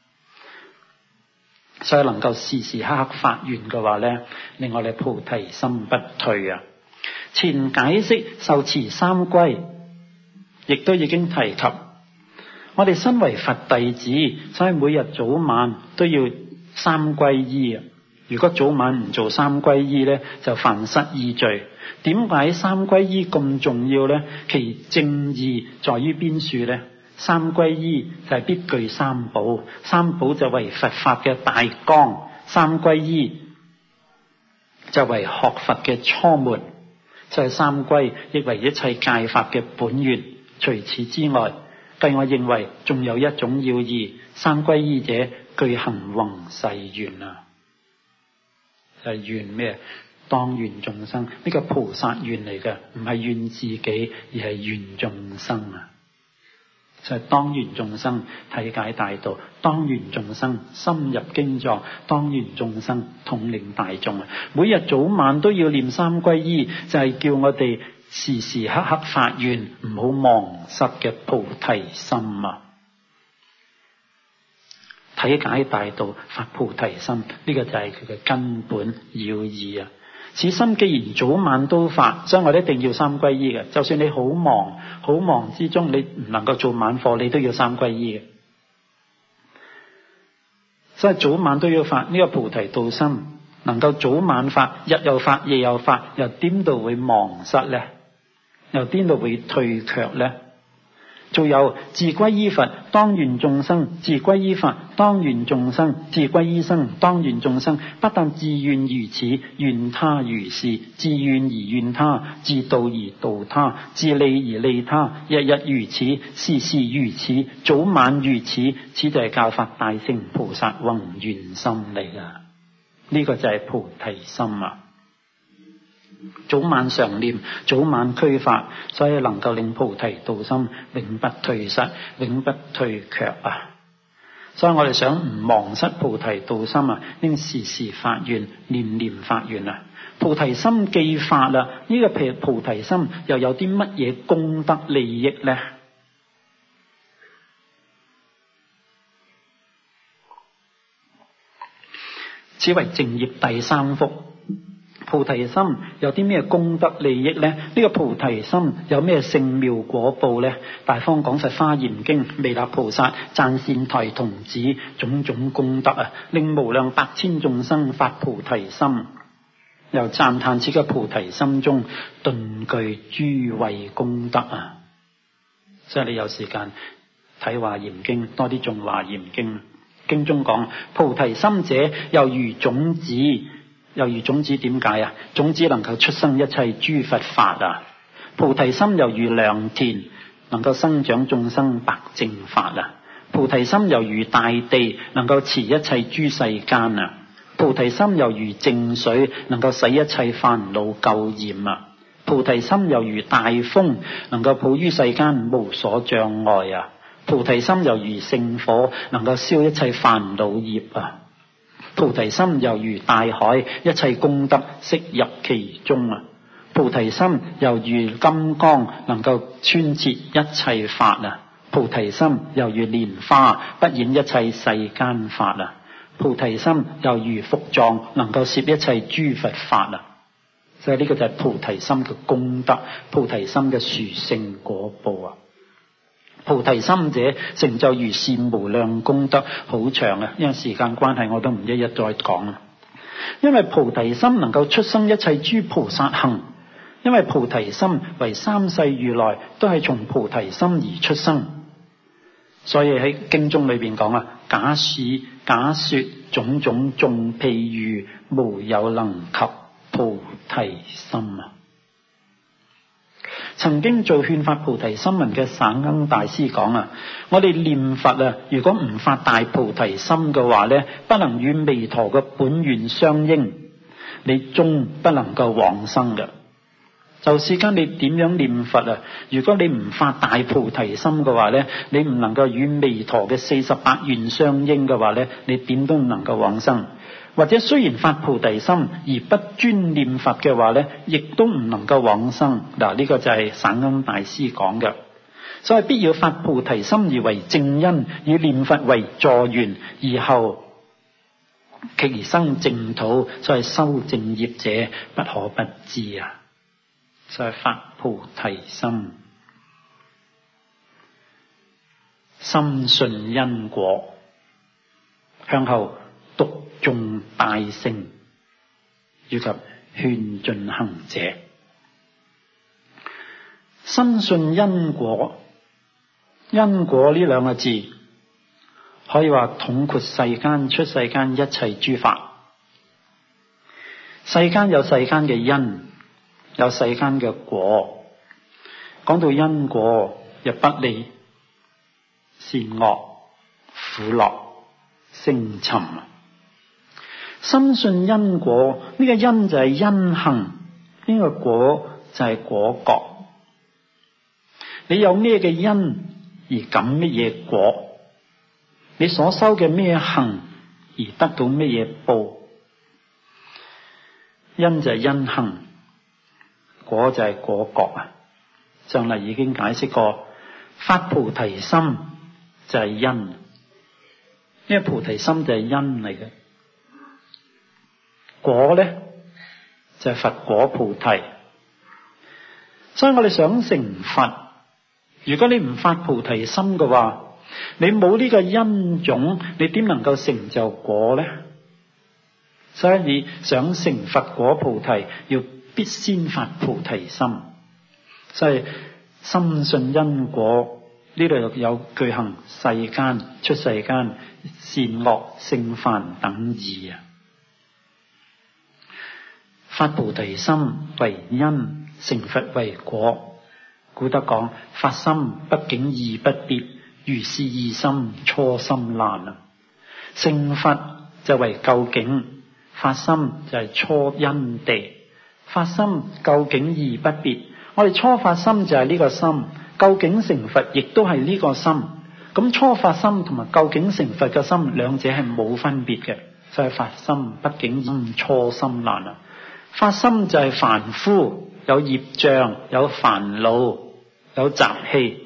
所以能夠時時刻刻發願嘅話咧，令我哋菩提心不退啊！前解釋受持三歸，亦都已經提及。我哋身為佛弟子，所以每日早晚都要三歸依啊！如果早晚唔做三歸依咧，就犯失依罪。點解三歸依咁重要咧？其正義在於邊處咧？三歸依就係必具三寶，三寶就為佛法嘅大綱，三歸依就為學佛嘅初門，就係三歸亦為一切戒法嘅本源。除此之外，計我認為仲有一種要義，三歸依者具行宏誓願啊！就係願咩？當願眾生，呢個菩薩願嚟嘅，唔係願自己，而係願眾生啊！就係當願眾生體解大道，當願眾生深入經藏，當願眾生統領大眾啊！每日早晚都要念三歸依，就係叫我哋時時刻刻發願，唔好忘失嘅菩提心啊！體解大道，發菩提心，呢、這個就係佢嘅根本要義啊！此心既然早晚都發，所以我哋一定要三歸依嘅。就算你好忙，好忙之中，你唔能夠做晚課，你都要三歸依嘅。所以早晚都要發呢、這個菩提道心，能夠早晚發，日又發，夜又發，又點度會忘失呢？又邊度會退卻呢？仲有自歸依佛，當願眾生；自歸依法，當願眾生；自歸依生，當願眾生。不但自願如此，願他如是；自願而願他，自度而度他，自利而利他。日日如此，時時如此，早晚如此。此就係教法大乘菩薩宏願心嚟噶。呢個就係菩提心啊！早晚常念，早晚俱發，所以能夠令菩提道心永不退失，永不退卻啊！所以我哋想唔忘失菩提道心啊，應時時發願，念念發願啊！菩提心既發啦，呢個菩菩提心又有啲乜嘢功德利益呢？此為淨業第三福。菩提心有啲咩功德利益呢？呢、這個菩提心有咩聖妙果報呢？大方廣佛華嚴經，彌勒菩薩讚善台童子種種功德啊，令無量百千眾生發菩提心，又讚歎此個菩提心中頓具諸位功德啊！所以你有時間睇華嚴經，多啲誦華嚴經。經中講菩提心者，猶如種子。猶如種子點解啊？種子能夠出生一切諸佛法啊！菩提心猶如良田，能夠生長眾生百正法啊！菩提心猶如大地，能夠持一切諸世間啊！菩提心猶如淨水，能夠洗一切煩惱垢染啊！菩提心猶如大風，能夠普於世間無所障礙啊！菩提心猶如聖火，能夠燒一切煩惱業啊！菩提心猶如大海，一切功德悉入其中啊！菩提心猶如金剛，能夠穿徹一切法啊！菩提心猶如蓮花，不染一切世間法啊！菩提心猶如伏藏，能夠攝一切諸佛法啊！所以呢個就係菩提心嘅功德，菩提心嘅殊勝果報啊！ 菩提心者成就如是無量功德。好長啊，因為時間關係我都唔一一再講啦。因為菩提心能夠出生一切諸菩薩行，因為菩提心為三世如來都係從菩提心而出生，所以喺經中裏邊講啊，假使假說種種眾譬喻，無有能及菩提心啊！曾經做勸發菩提心文嘅省恩大師講啊，我哋念佛啊，如果唔發大菩提心嘅話呢，不能與彌陀嘅本願相應，你終不能夠往生嘅。就試間你點樣念佛啊，如果你唔發大菩提心嘅話呢，你唔能夠與彌陀嘅四十八願相應嘅話呢，你點都唔能夠往生。或者雖然發菩提心而不專念佛嘅話呢，亦都唔能夠往生。嗱，呢個就係省恩大師講嘅。所以必要發菩提心而為正因，以念佛為助緣，而後其生淨土。所以修正業者不可不知啊！所以發菩提心，深信因果，向後讀誦大乘以及勸進行者。深信因果，因果呢兩個字可以話統括世間出世間一切諸法。世間有世間嘅因，有世間嘅果。講到因果，又不離善惡、苦樂、升沉。深信因果，呢個因就係因行，呢個果就係果覺。你有咩嘅因而感乜嘢果？你所修嘅咩行而得到乜嘢報？因就係因行，果就係果覺啊！上嚟已經解釋過，發菩提心就係因，因為菩提心就係因嚟嘅。果呢就係佛果菩提。所以我哋想成佛，如果你唔發菩提心嘅話，你冇呢個因種，你點能夠成就果呢？所以你想成佛果菩提，要必先發菩提心。所以深信因果，呢度有具行世間、出世間、善惡、聖梵等義啊。發菩提心為因，成佛為果。古德講，發心畢竟義不別，如是義心初心難啊。成佛就為究竟，發心就係初因地。發心究竟義不別，我哋初發心就係呢個心，究竟成佛亦都係呢個心。咁初發心同埋究竟成佛嘅心，兩者係冇分別嘅。所以發心畢竟義初心難啊。發心就係凡夫，有業障，有煩惱，有習氣。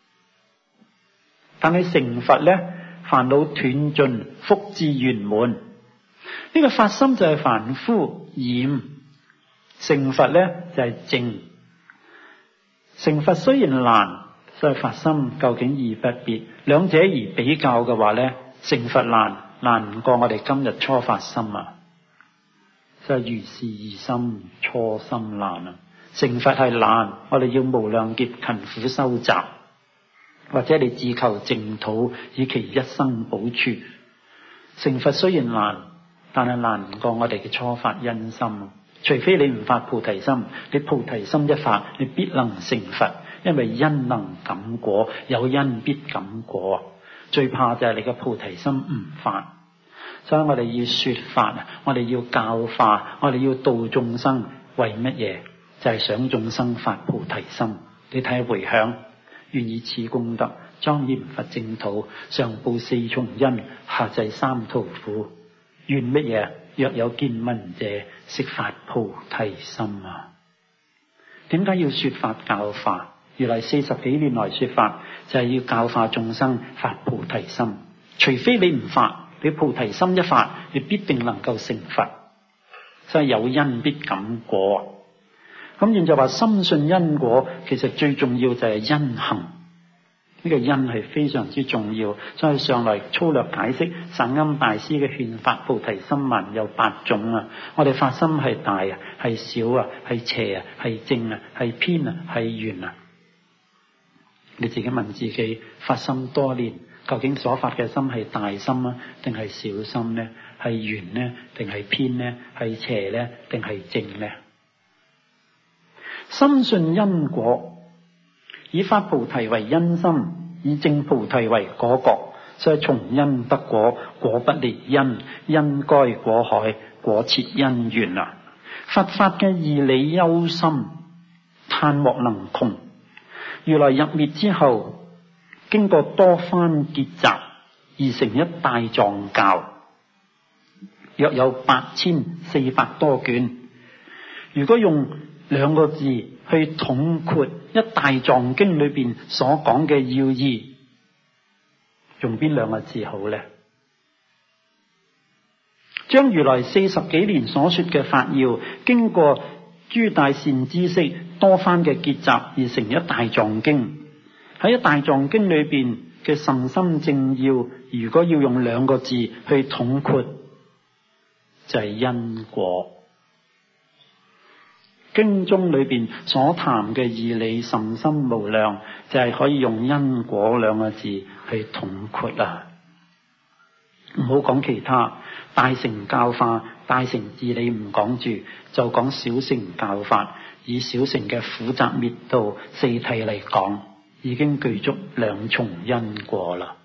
但係成佛呢，煩惱斷盡，福智圓滿。呢、這個發心就係凡夫染，成佛呢就係淨。成佛雖然難，所以發心究竟義不別。兩者而比較嘅話呢，成佛難，難唔過我哋今日初發心啊。就係如是義心初心難啊！成佛係難，我哋要無量劫勤苦修習，或者你自求淨土，以其一生補處。成佛雖然難，但係難唔過我哋嘅初發因心。除非你唔發菩提心，你菩提心一發，你必能成佛。因為因能感果，有因必感果。最怕就係你嘅菩提心唔發。所以我哋要說法，我哋要教化，我哋要度眾生，為乜嘢？就係、是、想眾生發菩提心。你睇下回響，願以此功德莊嚴佛淨土，上報四重恩，下濟三途苦。願乜嘢？若有見聞者，悉發菩提心啊！點解要說法教化？原來四十幾年來說法，就係、是、要教化眾生發菩提心。除非你唔發，你菩提心一發，你必定能夠成佛。所以有因必感果。咁現在話深信因果，其實最重要就係因行。 呢個因係非常之重要，所以上來粗略解釋散庵大師嘅勸發菩提心文有八種啊。我哋發心係大啊，係小啊，係邪啊，係正啊，係偏啊，係圓啊。你自己問自己，發心多年，究竟所發嘅心係大心啊，定係小心呢？係圓呢，定係偏呢？係邪呢，定係正呢？深信因果，以發菩提為因心，以證菩提為果覺，所以從因得果，果不離因，因該果海，果切因緣啊！佛法嘅義理幽深，嘆莫能窮。如來入滅之後，經過多番結集，而成一大藏教，約有八千四百多卷。如果用兩個字去統括一大藏經裏邊所講嘅要義，用邊兩個字好呢？將如來四十幾年所說嘅法要，經過諸大善知識多番嘅結集而成一大藏經。喺一大藏經裏邊嘅甚深正要，如果要用兩個字去統括，就係因果。經中裏邊所談嘅義理甚深無量，就係可以用因果兩個字去統括啊！唔好講其他，大乘教化、大乘義理唔講住，就講小乘教法，以小乘嘅苦集滅道四諦嚟講，已經具足兩重因果啦。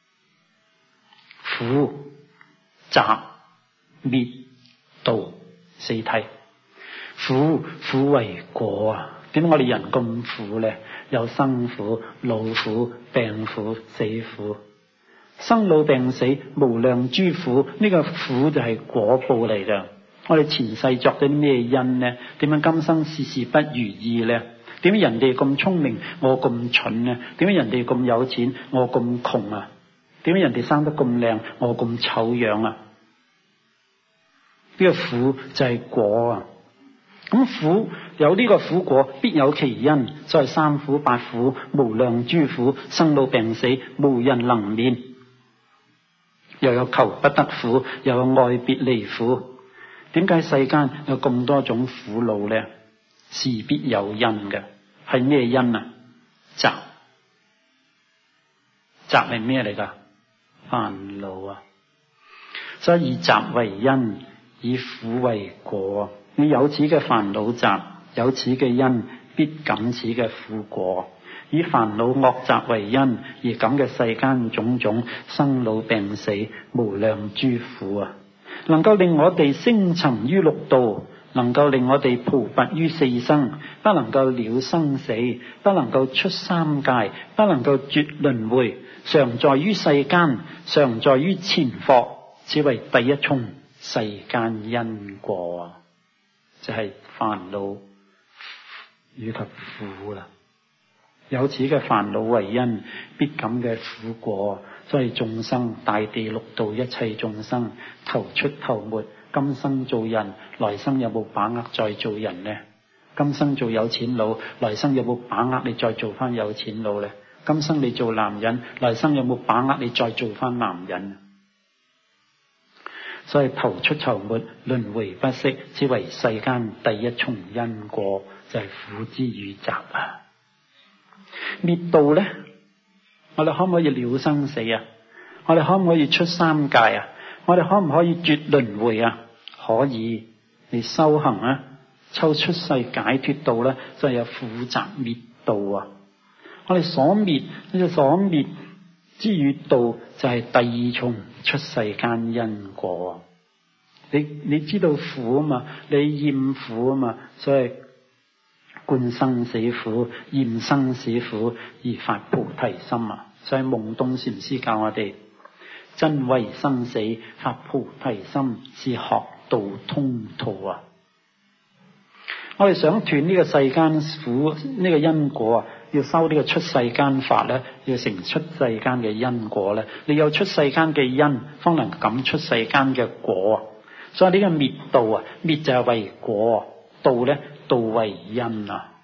苦集滅道四諦。苦苦為果啊！點解我哋人咁苦呢？有生苦、老苦、病苦、死苦。生老病死無量諸苦，呢個苦就係果報嚟㗎。我哋前世作咗啲咩因呢？點解今生事事不如意呢？點解人哋咁聰明，我咁蠢呢？點解人哋咁有錢，我咁窮啊？點解人哋生得咁靚，我咁醜樣啊？呢個苦就係果啊！咁苦有呢個苦果，必有其因，所以三苦八苦無量諸苦，生老病死無人能免。又有求不得苦，又有愛別離苦。點解世間有咁多種苦惱呢？事必有因嘅，係咩因啊？集集係咩嚟噶？煩惱啊！所以以集為因，以苦為果。你有此嘅煩惱集，有此嘅因，必感此嘅苦果。以煩惱惡集為因，而感嘅世間種種生老病死無量諸苦啊！能夠令我哋升層於六道，能夠令我哋匍匐於四生，不能夠了生死，不能夠出三界，不能夠絕輪迴，常在於世間，常在於前佛，此為第一重世間因果啊！就係煩惱以及苦啦。有此嘅煩惱為因，必感嘅苦果。所以眾生大地六道一切眾生頭出頭沒，今生做人，來生有冇把握再做人呢？今生做有錢佬，來生有冇把握你再做翻有錢佬呢？今生你做男人，來生有冇把握你再做翻男人？所以頭出頭沒，輪迴不息，此為世間第一重因果，就係、是、苦之與集啊！滅道呢，我哋可唔可以了生死啊？我哋可唔可以出三界啊？我哋可唔可以絕輪迴啊？可以，你修行啊，抽出世解脫道咧，就係有苦集滅道啊！我哋所滅呢個所滅之與道，就係第二重出世間因果啊！你你知道苦啊嘛？你厭苦啊嘛？所以觀生死苦，厭生死苦而發菩提心啊！所以夢東禪師教我哋真為生死發菩提心，是學道通途啊！我哋想斷呢個世間苦呢個因果啊，要修呢個出世間法咧，要成出世間嘅因果咧。你有出世間嘅因，方能感出世間嘅果啊！所以呢個滅道啊，滅就係為果，道咧道為因啊。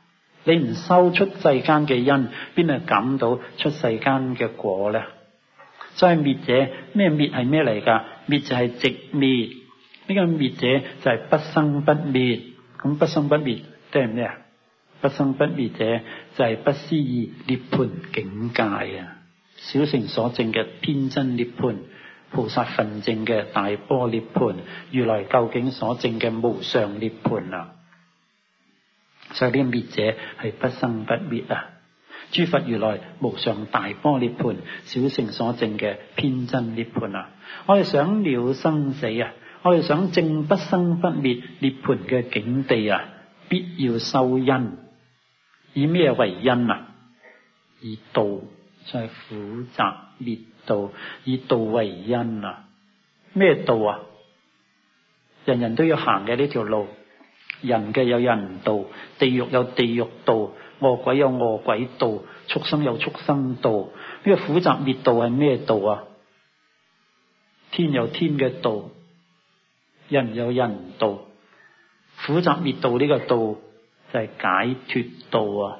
你唔收出世間嘅因，邊度感到出世間嘅果咧？所以滅者，咩滅係咩嚟噶？滅就係直滅，呢個滅者就係不生不滅。咁不生不滅即係咩啊？不生不滅者就係不思議涅槃境界啊！小乘所證嘅偏真涅槃，菩薩分證嘅大般涅槃，如來究竟所證嘅無上涅槃啊！所以呢個滅者係不生不滅啊！諸佛如來無上大般涅槃，小乘所證嘅偏真涅槃啊！我哋想了生死啊，我哋想證不生不滅涅槃嘅境地啊，必要修因。以咩為因啊？以道，就係苦集滅道，以道為因啊！咩道啊？人人都要行嘅呢條路，人嘅有人道，地獄有地獄道，餓鬼有餓鬼道，畜生有畜生道。呢個苦集滅道係咩道啊？天有天嘅道，人有人道。苦集滅道呢個道就係解脫道啊！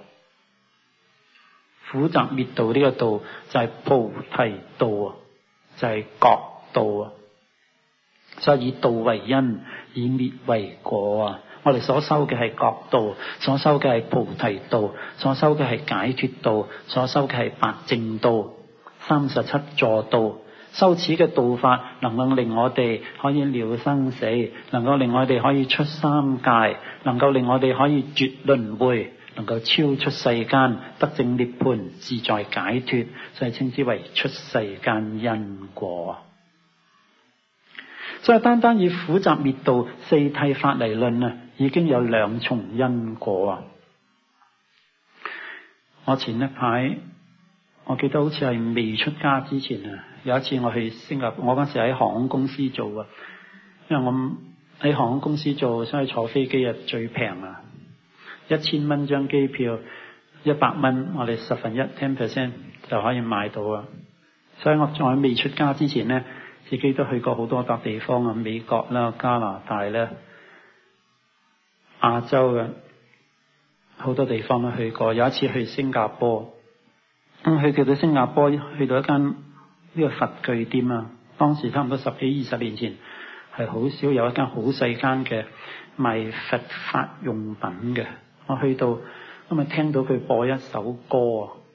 苦集滅道呢個道就係菩提道啊，就係覺道啊。所以以道為因，以滅為果啊！我哋所修嘅係覺道，所修嘅係菩提道，所修嘅係解脫道，所修嘅係八正道、三十七助道。修此嘅道法，能夠令我哋可以了生死，能夠令我哋可以出三界，能夠令我哋可以絕輪迴，能夠超出世間，得證涅槃，自在解脫，所以稱之為出世間因果。所以單單以苦集滅道四諦法嚟論啊，已經有兩重因果啊！我前一排，我記得好似係未出家之前啊，有一次我去新加坡，我嗰時喺航空公司做啊，因為我喺航空公司做，所以坐飛機啊最平啊，一千蚊張機票，一百蚊我哋十分一 ten percent 就可以買到啊！所以我在未出家之前呢，自己都去過好多笪地方啊，美國啦、加拿大啦、亞洲嘅好多地方都去過。有一次去新加坡，咁去到新加坡，去到一間呢個佛具店啊。當時差唔多十幾二十年前，係好少有一間好細間嘅賣佛法用品嘅。我去到咁啊，聽到佢播一首歌啊，